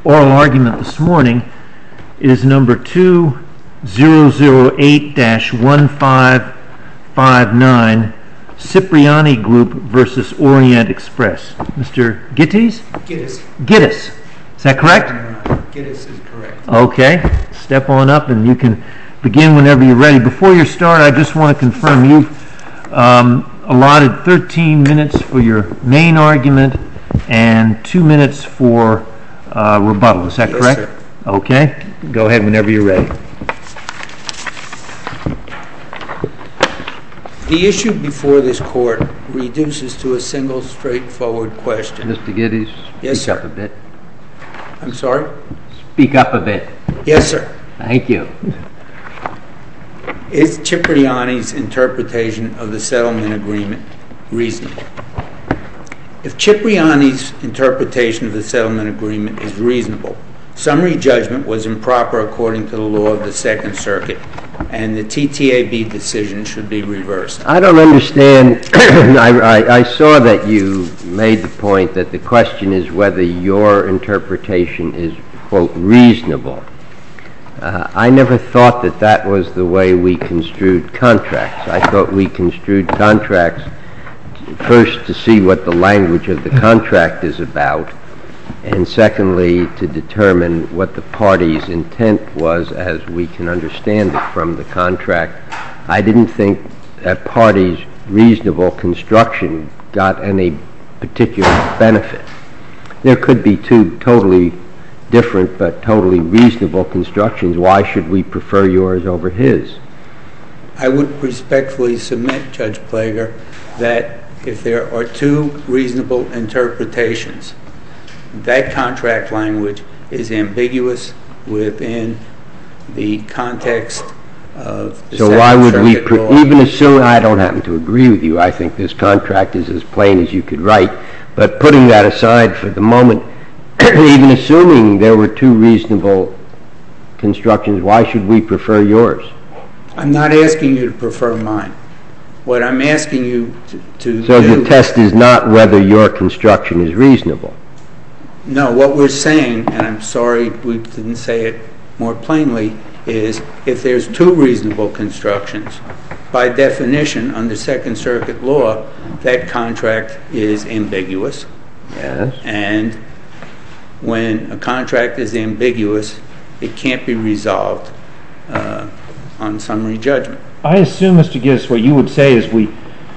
oral argument this morning is number 2008-1559, Cipriani Group versus Orient Express. Mr. Gittis? Gittis. Is that correct? Gittis is correct. Okay. Step on up and you can begin whenever you're ready. Before you start, I just want to confirm you've allotted 13 minutes for your main argument and 2 minutes for rebuttal. Is that correct? Yes, sir. Okay. Go ahead whenever you're ready. The issue before this court reduces to a single straightforward question. Mr. Gittis, Yes, speak sir. up a bit. I'm sorry? Speak up a bit. Yes, sir. Thank you. Is Cipriani's interpretation of the settlement agreement reasonable? If Cipriani's interpretation of the settlement agreement is reasonable, summary judgment was improper according to the law of the Second Circuit, and the TTAB decision should be reversed. I don't understand. I saw that you made the point that the question is whether your interpretation is, quote, reasonable. I never thought that that was the way we construed contracts. I thought we construed contracts first to see what the language of the contract is about, and secondly to determine what the party's intent was as we can understand it from the contract. I didn't think a party's reasonable construction got any particular benefit. There could be two totally different but totally reasonable constructions. Why should we prefer yours over his? I would respectfully submit, Judge Plager, that if there are two reasonable interpretations, that contract language is ambiguous within the context of the So why would we, law. even assume, I don't happen to agree with you, I think this contract is as plain as you could write, but putting that aside for the moment, even assuming there were two reasonable constructions, why should we prefer yours? I'm not asking you to prefer mine. What I'm asking you to So do... the test is not whether your construction is reasonable. No, what we're saying, and I'm sorry we didn't say it more plainly, is if there's two reasonable constructions, by definition, under Second Circuit law, that contract is ambiguous. Yes. And when a contract is ambiguous, it can't be resolved on summary judgment. I assume, Mr. Gittis, what you would say is we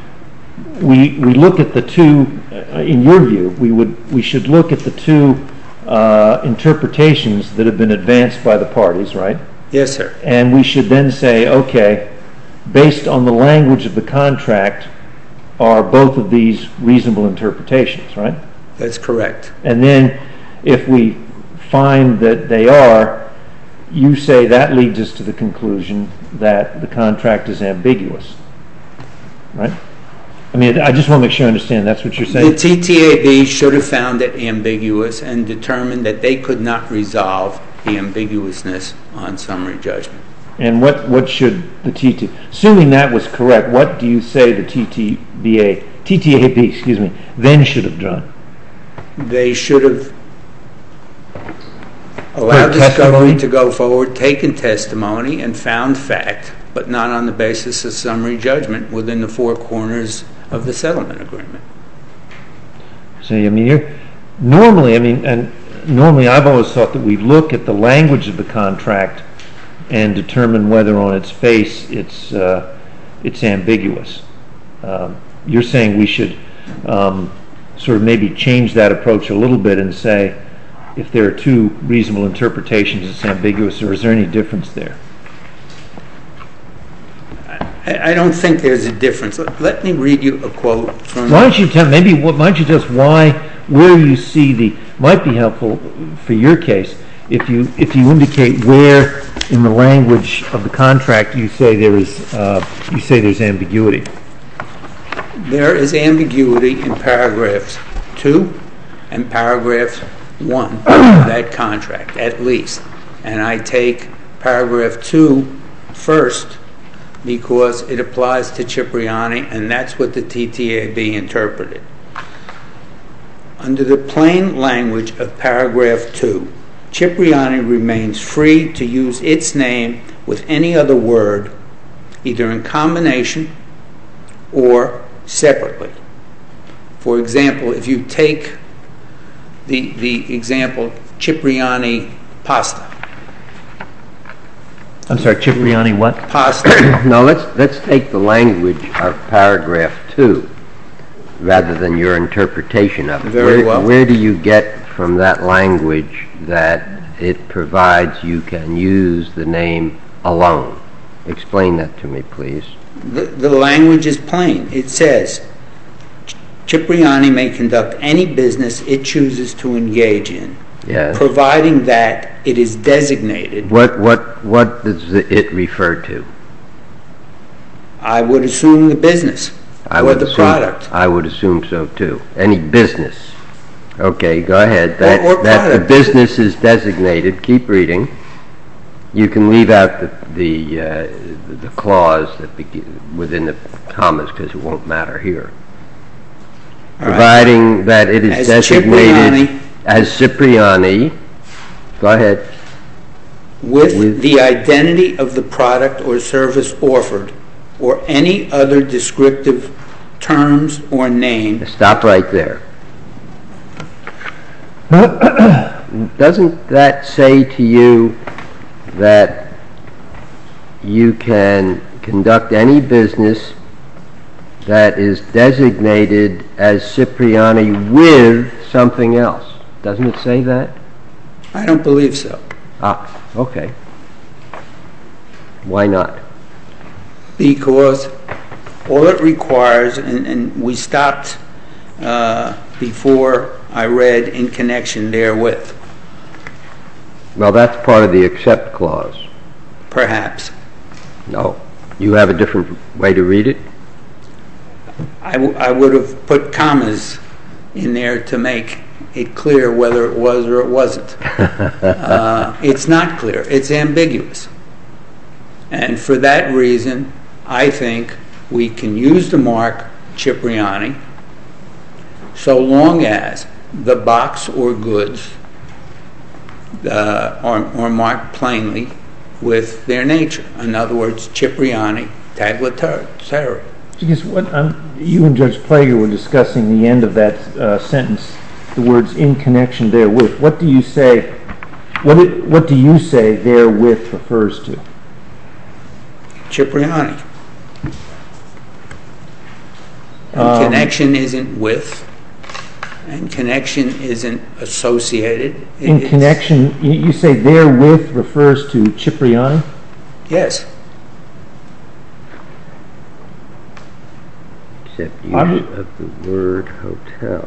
look at the two, in your view, we should look at the two interpretations that have been advanced by the parties, right? Yes, sir. And we should then say, okay, based on the language of the contract, are both of these reasonable interpretations, right? That's correct. And then if we find that they are, you say that leads us to the conclusion that the contract is ambiguous, right? I mean, I just want to make sure I understand. That's what you're saying? The TTAB should have found it ambiguous and determined that they could not resolve the ambiguousness on summary judgment. And what should the assuming that was correct, what do you say the TTAB, then should have done? They should have allowed discovery to go forward, taken testimony, and found fact, but not on the basis of summary judgment within the four corners of the settlement agreement. So, I mean, normally I've always thought that we look at the language of the contract and determine whether on its face it's ambiguous. You're saying we should sort of maybe change that approach a little bit and say, if there are two reasonable interpretations, it's ambiguous, or is there any difference there? I don't think there's a difference. Let me read you a quote from... Why don't you tell us where you see might be helpful for your case, if you indicate where in the language of the contract you say there's ambiguity. There is ambiguity in paragraphs 2 and paragraph 1 of that contract, at least. And I take paragraph 2 first because it applies to Cipriani, and that's what the TTAB interpreted. Under the plain language of paragraph 2, Cipriani remains free to use its name with any other word, either in combination or separately. For example, if you take the example Cipriani pasta. I'm sorry, Cipriani what? Pasta. Now let's take the language of paragraph 2 rather than your interpretation of it. Very well. Where do you get from that language that it provides you can use the name alone? Explain that to me, please. The language is plain. It says, Cipriani may conduct any business it chooses to engage in, Yes. providing that it is designated. What does it refer to? I would assume the business or the product. I would assume so too. Any business. Okay, go ahead. Or That the product. business is designated. Keep reading. You can leave out the clause within the commas because it won't matter here. All right. Providing that it is As designated Cipriani. as Cipriani. Go ahead. With the identity of the product or service offered, or any other descriptive terms or name. Stop right there. Doesn't that say to you that you can conduct any business that is designated as Cipriani with something else? Doesn't it say that? I don't believe so. Ah, okay. Why not? Because all it requires, and we stopped before I read in connection therewith, Well, that's part of the accept clause. perhaps. No. You have a different way to read it? I would have put commas in there to make it clear whether it was or it wasn't. It's not clear. It's ambiguous. And for that reason, I think we can use the mark Cipriani so long as the box or goods are marked plainly with their nature. In other words, Cipriani Tagliatelle. Because you and Judge Plager were discussing the end of that sentence, the words "in connection therewith." What do you say? What do you say therewith refers to? Cipriani. And connection isn't with, and connection isn't associated. In connection, you say therewith refers to Cipriani? Yes. Except use of the word hotel.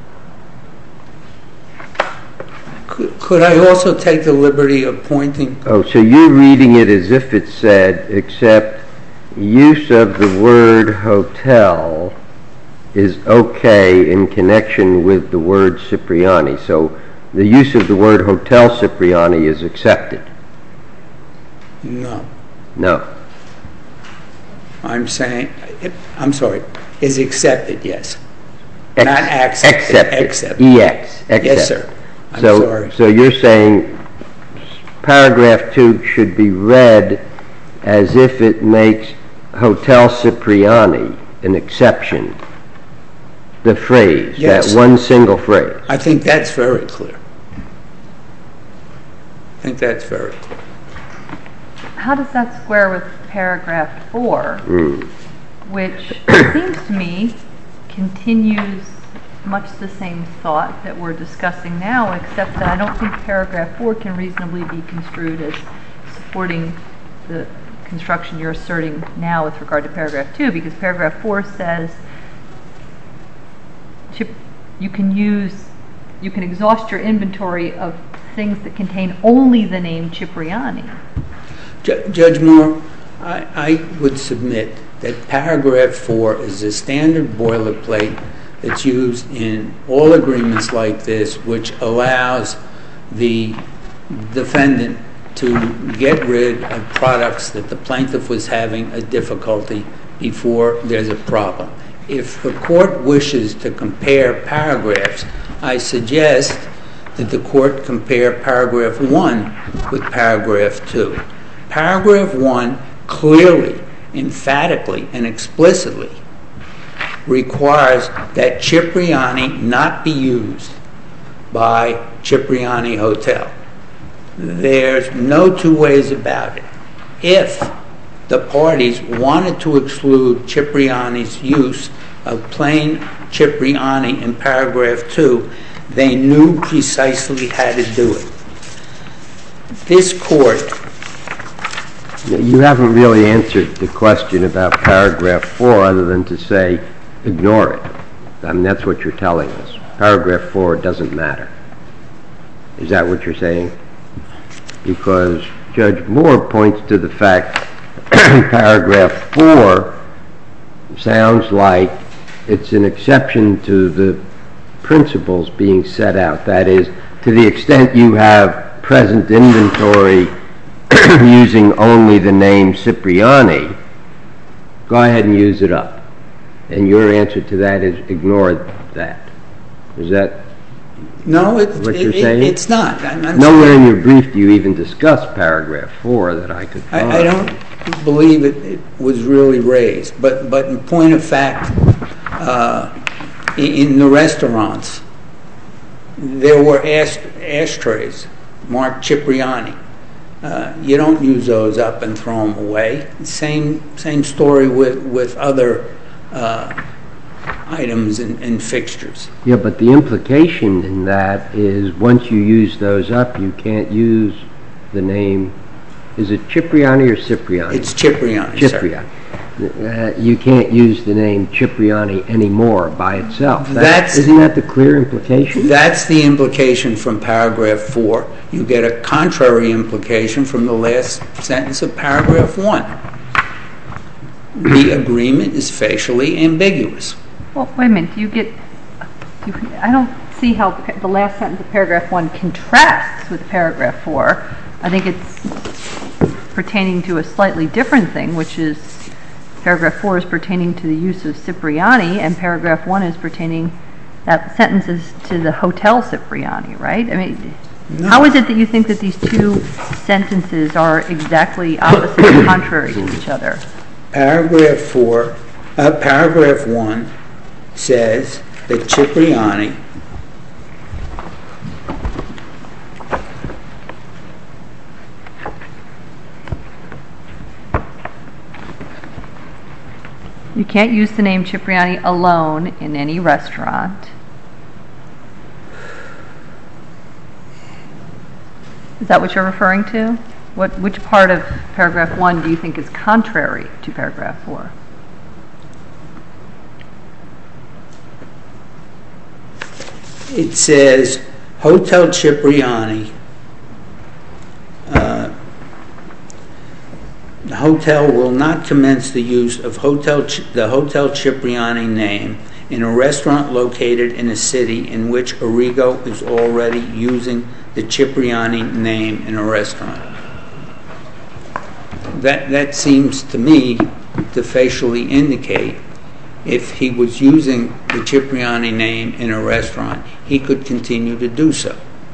Could I also take the liberty of pointing? Oh, so you're reading it as if it said, except use of the word hotel is okay in connection with the word Cipriani. So the use of the word hotel Cipriani is accepted. No. No. I'm sorry, is accepted, yes. Not accepted. Accepted. EX. Accept. Yes, sir. I'm So, sorry. so you're saying paragraph 2 should be read as if it makes Hotel Cipriani an exception. The phrase, Yes. that one single phrase. I think that's very clear. How does that square with paragraph 4, which seems to me continues much the same thought that we're discussing now, except that I don't think paragraph 4 can reasonably be construed as supporting the construction you're asserting now with regard to paragraph 2, because paragraph 4 says you can exhaust your inventory of things that contain only the name Cipriani. Judge Moore, I would submit that paragraph 4 is a standard boilerplate that's used in all agreements like this, which allows the defendant to get rid of products that the plaintiff was having a difficulty before there's a problem. If the court wishes to compare paragraphs, I suggest that the court compare paragraph 1 with paragraph 2. Paragraph 1 clearly, emphatically, and explicitly requires that Cipriani not be used by Cipriani Hotel. There's no two ways about it. If the parties wanted to exclude Cipriani's use of plain Cipriani in paragraph 2, they knew precisely how to do it. This court... You haven't really answered the question about paragraph 4 other than to say, ignore it. I mean, that's what you're telling us. Paragraph 4 doesn't matter. Is that what you're saying? Because Judge Moore points to the fact paragraph 4 sounds like it's an exception to the principles being set out. That is, to the extent you have present inventory using only the name Cipriani, go ahead and use it up. And your answer to that is ignore that. Is that what you're saying? It's not. Nowhere in your brief do you even discuss paragraph 4 that I could find. I don't believe it was really raised. But in point of fact, in the restaurants, there were ashtrays marked Cipriani. You don't use those up and throw them away. Same story with other items and fixtures. Yeah, but the implication in that is once you use those up, you can't use the name. Is it Cipriani or Cipriani? It's Cipriani, Cipriani. You can't use the name Cipriani anymore by itself. Isn't that the clear implication? That's the implication from paragraph 4. You get a contrary implication from the last sentence of paragraph 1. The agreement is facially ambiguous. Well, wait a minute. I don't see how the last sentence of paragraph 1 contrasts with paragraph 4. I think it's pertaining to a slightly different thing, which is paragraph 4 is pertaining to the use of Cipriani, and paragraph 1 is pertaining, that sentence is to the Hotel Cipriani, right? I mean, no. How is it that you think that these two sentences are exactly opposite and contrary to each other? Paragraph 1 says that Cipriani you can't use the name Cipriani alone in any restaurant. Is that what you're referring to? Which part of paragraph 1 do you think is contrary to paragraph 4? It says Hotel Cipriani. The hotel will not commence the use of the Hotel Cipriani name in a restaurant located in a city in which Arrigo is already using the Cipriani name in a restaurant. That seems to me to facially indicate if he was using the Cipriani name in a restaurant, he could continue to do so.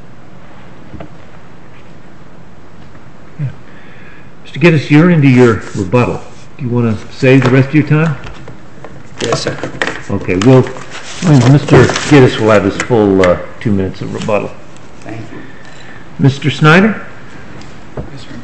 Yeah. Mr. Geddes, you're into your rebuttal. Do you want to save the rest of your time? Yes, sir. Okay, Mr. Geddes will have his full 2 minutes of rebuttal. Thank you. Mr. Snyder? Yes, sir.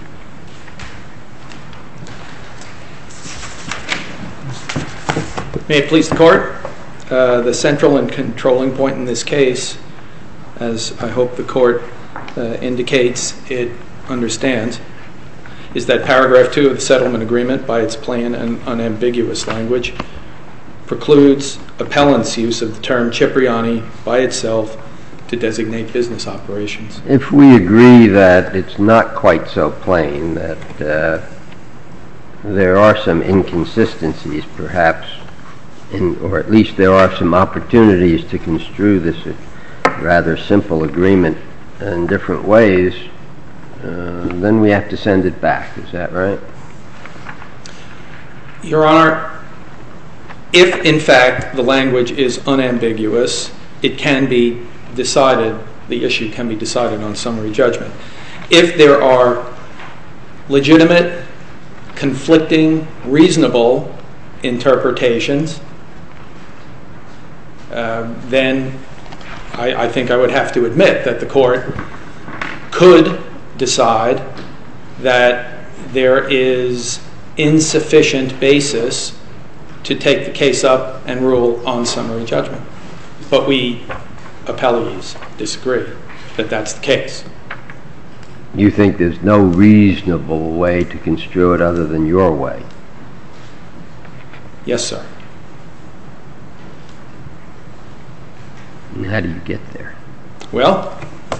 May it please the Court, the central and controlling point in this case, as I hope the Court indicates it understands, is that paragraph 2 of the settlement agreement, by its plain and unambiguous language, precludes appellant's use of the term Cipriani by itself to designate business operations. If we agree that it's not quite so plain, that there are some inconsistencies perhaps, or at least there are some opportunities to construe this rather simple agreement in different ways, then we have to send it back. Is that right? Your Honor, if in fact the language is unambiguous, it can be decided the issue can be decided on summary judgment. If there are legitimate, conflicting, reasonable interpretations, then I think I would have to admit that the court could decide that there is insufficient basis to take the case up and rule on summary judgment. But we appellees disagree that that's the case. You think there's no reasonable way to construe it other than your way? Yes, sir. And how do you get there? Well,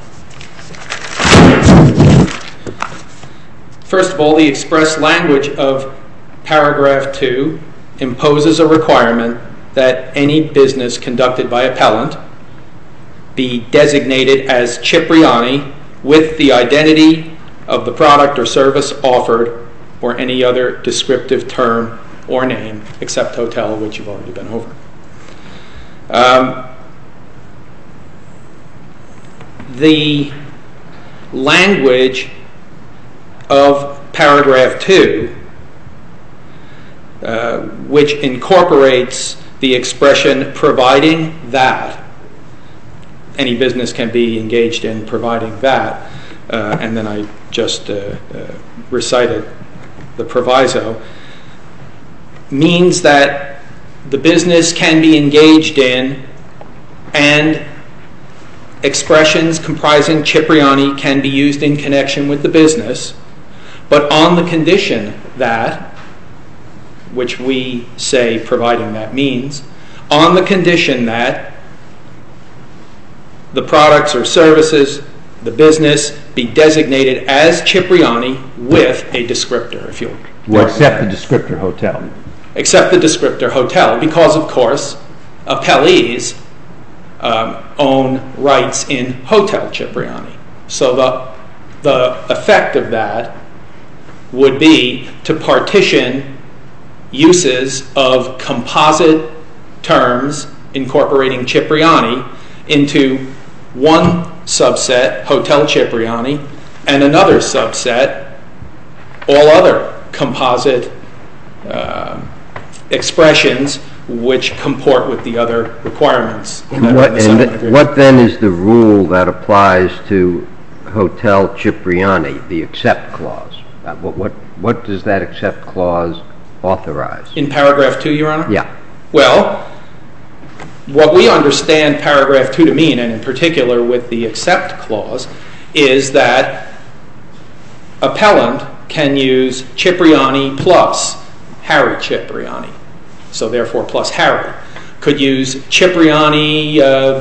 first of all, the express language of paragraph 2 imposes a requirement that any business conducted by appellant be designated as Cipriani with the identity of the product or service offered or any other descriptive term or name except hotel, which you've already been over. The language of paragraph 2, which incorporates the expression providing that, any business can be engaged in providing that, and then I just recited the proviso, means that the business can be engaged in and expressions comprising Cipriani can be used in connection with the business, but on the condition that, which we say providing that means, on the condition that the products or services, the business, be designated as Cipriani with a descriptor, if you'll. Except the descriptor hotel. Except the descriptor hotel, because, of course, appellees own rights in Hotel Cipriani. So the effect of that would be to partition uses of composite terms incorporating Cipriani into one subset, Hotel Cipriani, and another subset, all other composite expressions which comport with the other requirements. What then is the rule that applies to Hotel Cipriani, the accept clause? What does that accept clause authorize? In paragraph 2, Your Honor? Yeah. Well, what we understand paragraph 2 to mean, and in particular with the accept clause, is that appellant can use Cipriani plus Harry Cipriani. So therefore plus Harry. Could use Cipriani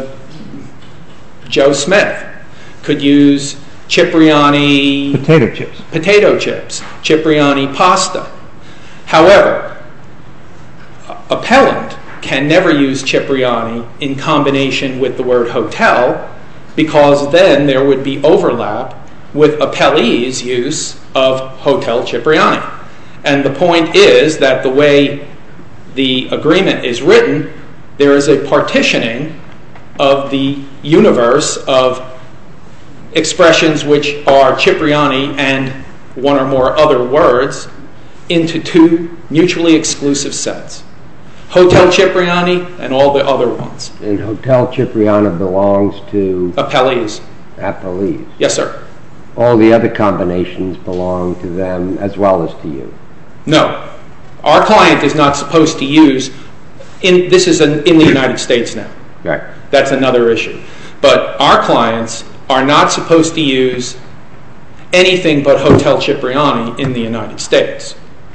Joe Smith. Could use Cipriani potato chips. Cipriani pasta. However, appellant can never use Cipriani in combination with the word hotel, because then there would be overlap with appellee's use of Hotel Cipriani. And the point is that the way the agreement is written, there is a partitioning of the universe of expressions which are Cipriani and one or more other words into two mutually exclusive sets. Hotel Cipriani and all the other ones. And Hotel Cipriani belongs to? Appellees. Appellees. Yes, sir. All the other combinations belong to them as well as to you? No. Our client is not supposed to use, this is in the United States now. Right. That's another issue. But our clients are not supposed to use anything but Hotel Cipriani in the United States.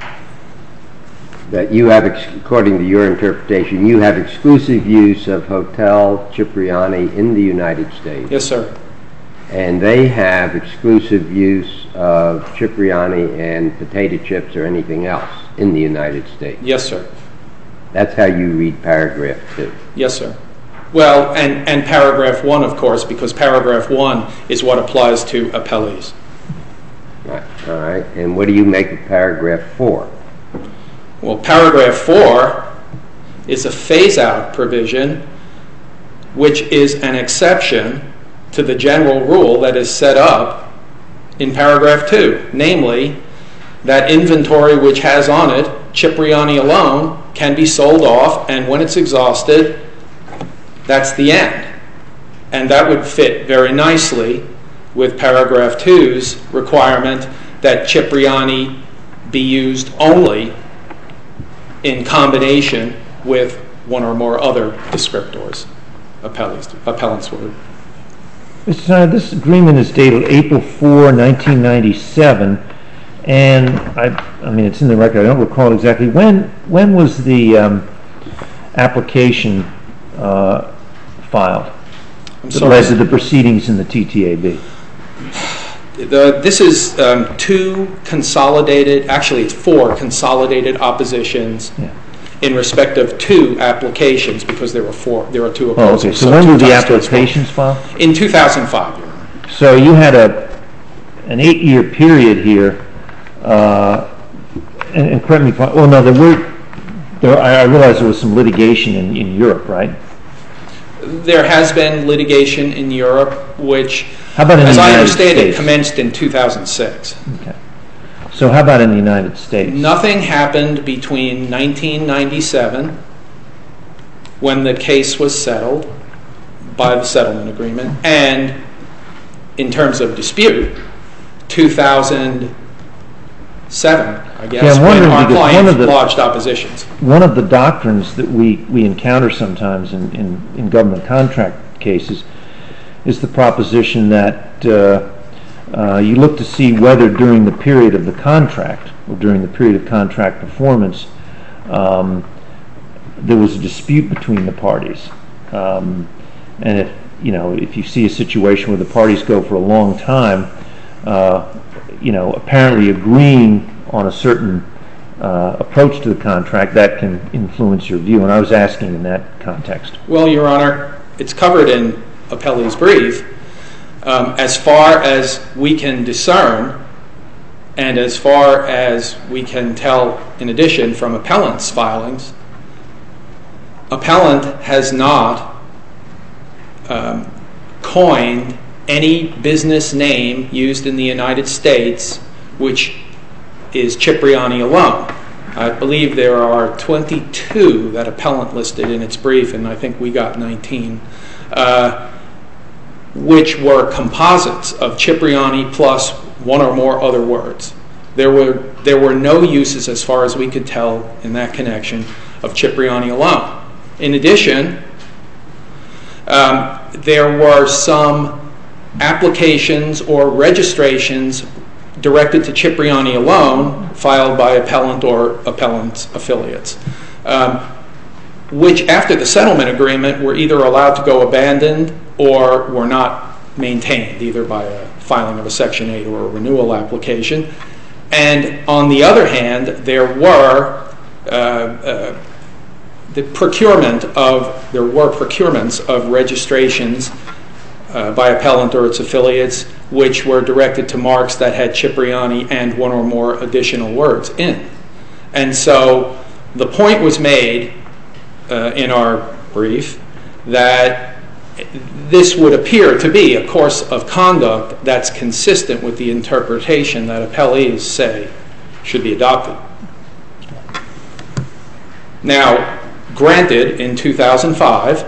That you have, according to your interpretation, you have exclusive use of Hotel Cipriani in the United States. Yes, sir. And they have exclusive use of Cipriani and potato chips or anything else in the United States. Yes, sir. That's how you read paragraph 2. Yes, sir. Well, and paragraph 1, of course, because paragraph 1 is what applies to appellees. Right. All right. And what do you make of paragraph 4? Well, paragraph 4 is a phase-out provision, which is an exception to the general rule that is set up in paragraph 2, namely that inventory which has on it Cipriani alone can be sold off, and when it's exhausted, that's the end. And that would fit very nicely with paragraph 2's requirement that Cipriani be used only in combination with one or more other descriptors, appellant's word. Mr. Snyder, this agreement is dated April 4, 1997, and I mean, it's in the record. I don't recall exactly. When was the application filed that led to the proceedings in the TTAB? This is it's 4 consolidated oppositions in respect of 2 applications, because there are 2 opposers. Oh, okay. So when were the applications filed? In 2005, Your Honor. So you had an 8-year period here, and correct me if I realize there was some litigation in Europe, right? There has been litigation in Europe, which, how about in as the I United understand States? it, commenced in 2006. Okay. So how about in the United States? Nothing happened between 1997, when the case was settled by the settlement agreement, and in terms of dispute, 2007, I guess, when our client lodged oppositions. One of the doctrines that we encounter sometimes in government contract cases is the proposition that you look to see whether during the period of the contract or during the period of contract performance there was a dispute between the parties, and if you see a situation where the parties go for a long time, apparently agreeing on a certain approach to the contract, that can influence your view. And I was asking in that context. Well, Your Honor, it's covered in Appellee's brief. As far as we can discern, and as far as we can tell in addition from appellant's filings, appellant has not coined any business name used in the United States which is Cipriani alone. I believe there are 22 that appellant listed in its brief, and I think we got 19, which were composites of Cipriani plus one or more other words. There were no uses, as far as we could tell in that connection, of Cipriani alone. In addition, there were some applications or registrations directed to Cipriani alone filed by appellant or appellant's affiliates, which after the settlement agreement were either allowed to go abandoned or were not maintained, either by a filing of a Section 8 or a renewal application. And on the other hand, there were procurements of registrations by appellant or its affiliates, which were directed to marks that had Cipriani and one or more additional words in. And so the point was made in our brief that this would appear to be a course of conduct that's consistent with the interpretation that appellees say should be adopted. Now, granted, in 2005,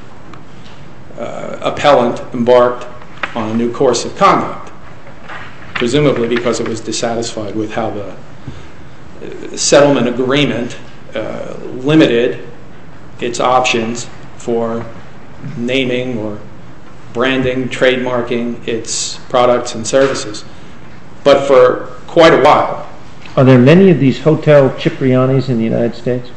appellant embarked on a new course of conduct, presumably because it was dissatisfied with how the settlement agreement limited its options for naming or branding, trademarking its products and services. But for quite a while. Are there many of these Hotel Ciprianis in the United States?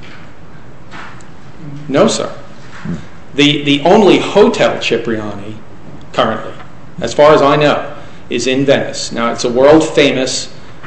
No, sir. The only Hotel Cipriani currently, as far as I know, is in Venice. Now, it's a world-famous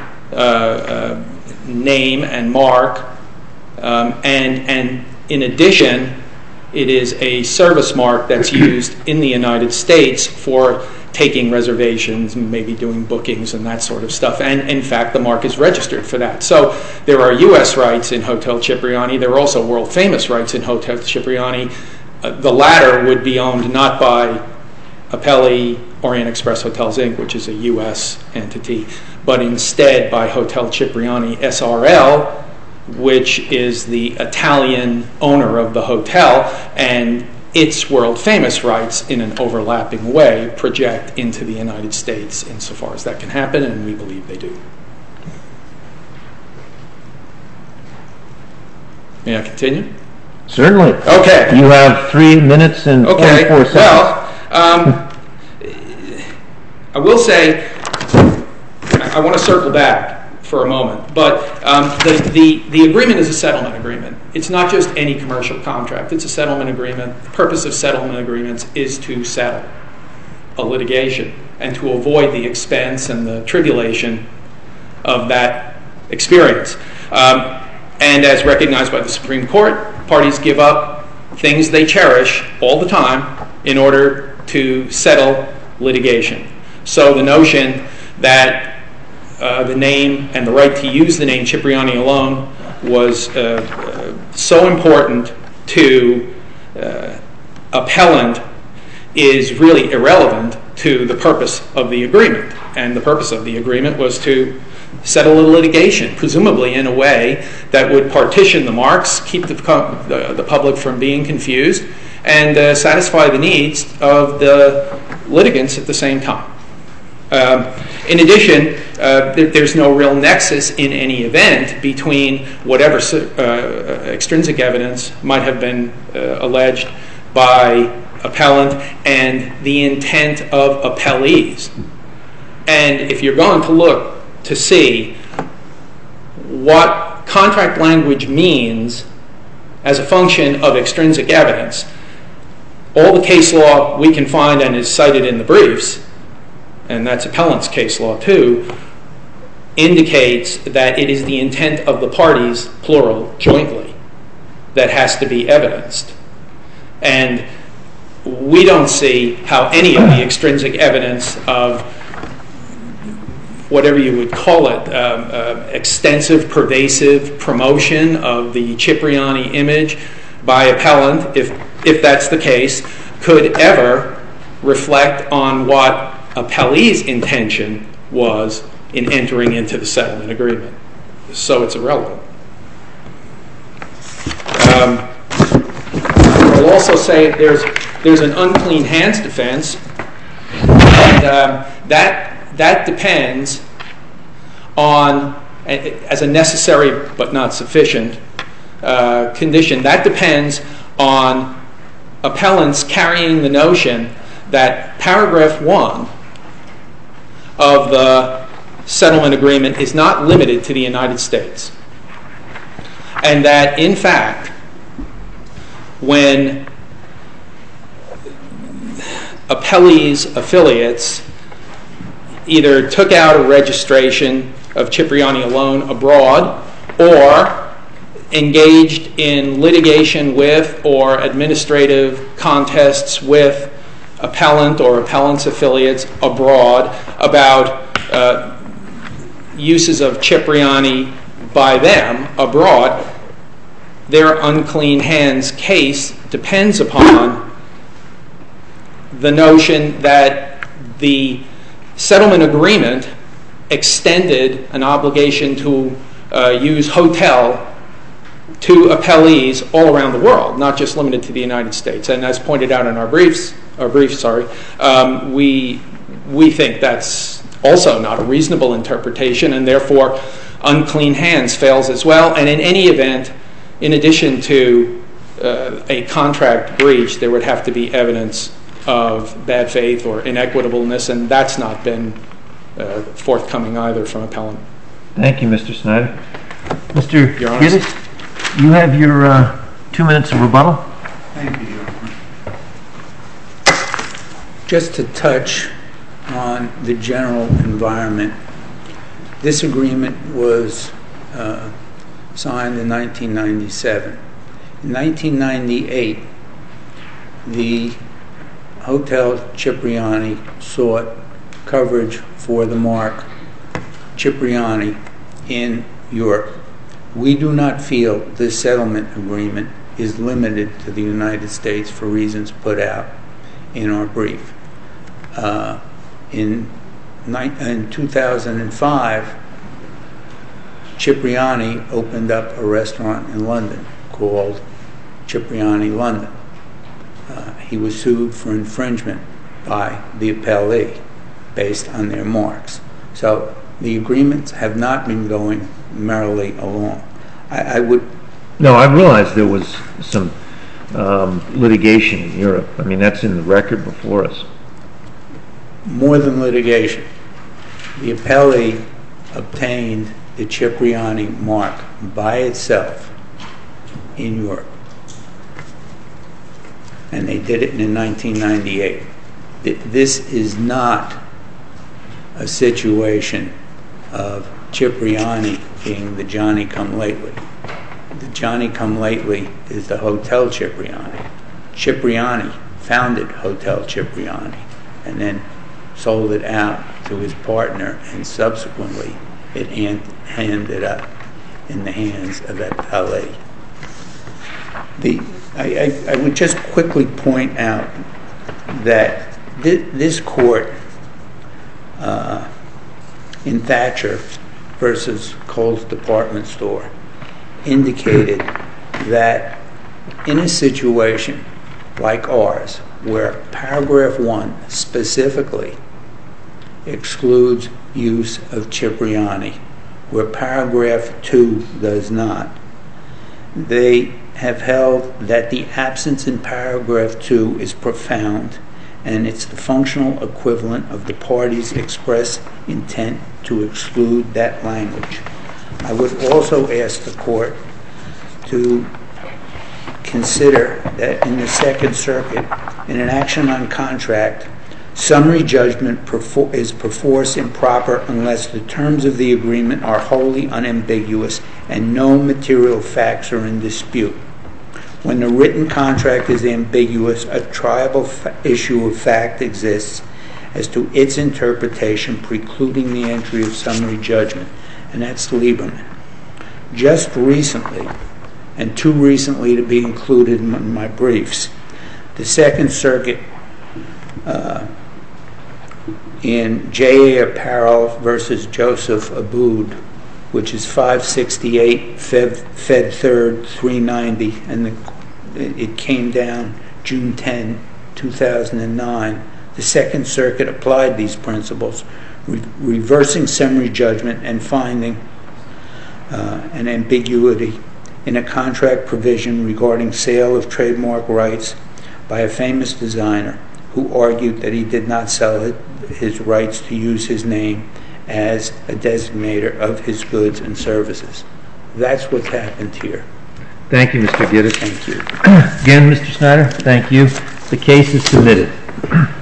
name and mark, and in addition, it is a service mark that's used in the United States for taking reservations, maybe doing bookings and that sort of stuff. And in fact, the mark is registered for that. So there are U.S. rights in Hotel Cipriani. There are also world-famous rights in Hotel Cipriani. The latter would be owned not by Appellee Orient Express Hotels Inc., which is a U.S. entity, but instead by Hotel Cipriani SRL, which is the Italian owner of the hotel, and its world-famous rights in an overlapping way project into the United States insofar as that can happen, and we believe they do. May I continue? Certainly. Okay. You have 3 minutes and 24 seconds. Well, I will say, I want to circle back for a moment, but the agreement is a settlement agreement. It's not just any commercial contract. It's a settlement agreement. The purpose of settlement agreements is to settle a litigation and to avoid the expense and the tribulation of that experience. And as recognized by the Supreme Court, parties give up things they cherish all the time in order to settle litigation. So the notion that the name and the right to use the name Cipriani alone was so important to appellant is really irrelevant to the purpose of the agreement. And the purpose of the agreement was to settle a litigation, presumably in a way that would partition the marks, keep the public from being confused, and satisfy the needs of the litigants at the same time. In addition, there's no real nexus in any event between whatever extrinsic evidence might have been alleged by appellant and the intent of appellees. And if you're going to look to see what contract language means as a function of extrinsic evidence, all the case law we can find and is cited in the briefs, and that's appellant's case law too, indicates that it is the intent of the parties, plural, jointly, that has to be evidenced. And we don't see how any of the extrinsic evidence of whatever you would call it, extensive, pervasive promotion of the Cipriani image by appellant, if that's the case, could ever reflect on what appellee's intention was in entering into the settlement agreement. So it's irrelevant. I'll also say there's an unclean hands defense, and that depends on, as a necessary but not sufficient condition, that depends on appellants carrying the notion that paragraph 1 of the settlement agreement is not limited to the United States. And that, in fact, when appellee's affiliates either took out a registration of Cipriani alone abroad or engaged in litigation with or administrative contests with appellant or appellant's affiliates abroad about uses of Cipriani by them abroad, their unclean hands case depends upon the notion that the settlement agreement extended an obligation to use hotel to appellees all around the world, not just limited to the United States. And as pointed out in our briefs, we think that's also not a reasonable interpretation, and therefore unclean hands fails as well. And in any event, in addition to a contract breach, there would have to be evidence of bad faith or inequitableness, and that's not been forthcoming either from appellant. Thank you, Mr. Snyder. Mr. Your Honor. Gittes, you have your 2 minutes of rebuttal. Thank you, Your Honor. Just to touch on the general environment, this agreement was signed in 1997. In 1998, the Hotel Cipriani sought coverage for the mark Cipriani in Europe. We do not feel this settlement agreement is limited to the United States for reasons put out in our brief. in 2005, Cipriani opened up a restaurant in London called Cipriani London. He was sued for infringement by the appellee based on their marks. So the agreements have not been going merrily along. No, I realized there was some litigation in Europe. I mean, that's in the record before us. More than litigation. The appellee obtained the Cipriani mark by itself in Europe. And they did it in 1998. This is not a situation of Cipriani being the Johnny-come-lately. The Johnny-come-lately is the Hotel Cipriani. Cipriani founded Hotel Cipriani and then sold it out to his partner, and subsequently it ended up in the hands of that appellee. I would just quickly point out that this court in Thatcher versus Kohl's department store indicated that in a situation like ours, where paragraph 1 specifically excludes use of Cipriani, where paragraph 2 does not, they have held that the absence in paragraph 2 is profound, and it's the functional equivalent of the party's express intent to exclude that language. I would also ask the court to consider that in the Second Circuit, in an action on contract, summary judgment is perforce improper unless the terms of the agreement are wholly unambiguous and no material facts are in dispute. When the written contract is ambiguous, a triable issue of fact exists as to its interpretation, precluding the entry of summary judgment, and that's Lieberman. Just recently, and too recently to be included in my briefs, the Second Circuit in J.A. Apparel versus Joseph Abood, which is 568 Fed 3rd 390, and it came down June 10, 2009. The Second Circuit applied these principles, reversing summary judgment and finding an ambiguity in a contract provision regarding sale of trademark rights by a famous designer who argued that he did not sell his rights to use his name as a designator of his goods and services. That's what's happened here. Thank you, Mr. Gittes. Thank you. Again, Mr. Snyder, thank you. The case is submitted.